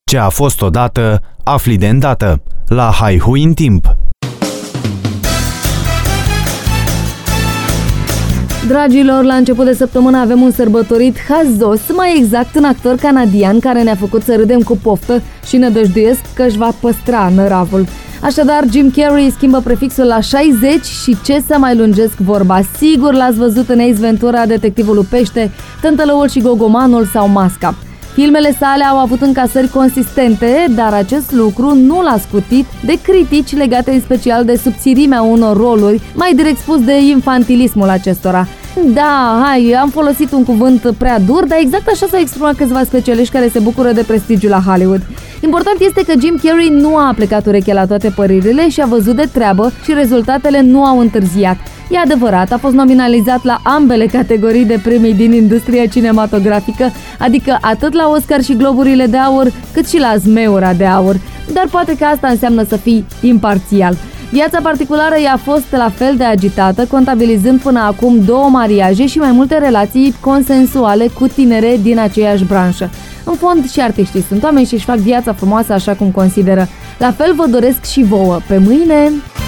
Ce a fost odată, afli de îndată. La Haihui în timp. Dragilor, la început de săptămână avem un sărbătorit hazos, mai exact un actor canadian care ne-a făcut să râdem cu poftă și ne dăjduiesc că își va păstra năravul. Așadar, Jim Carrey schimbă prefixul la 60 și ce să mai lungesc vorba. Sigur l-ați văzut în Ace Ventura, Detectivul Lupește, Tântălăul și Gogomanul sau Masca. Filmele sale au avut încasări consistente, dar acest lucru nu l-a scutit de critici legate în special de subțirimea unor roluri, mai direct spus de infantilismul acestora. Da, am folosit un cuvânt prea dur, dar exact așa s-au exprimat câțiva specialiști care se bucură de prestigiu la Hollywood. Important este că Jim Carrey nu a plecat urechea la toate părerile și a văzut de treabă și rezultatele nu au întârziat. E adevărat, a fost nominalizat la ambele categorii de premii din industria cinematografică, adică atât la Oscar și Globurile de Aur, cât și la Zmeura de Aur. Dar poate că asta înseamnă să fii imparțial. Viața particulară i-a fost la fel de agitată, contabilizând până acum 2 mariaje și mai multe relații consensuale cu tinere din aceeași branșă. În fond, și artiștii sunt oameni și își fac viața frumoasă așa cum consideră. La fel vă doresc și vouă. Pe mâine!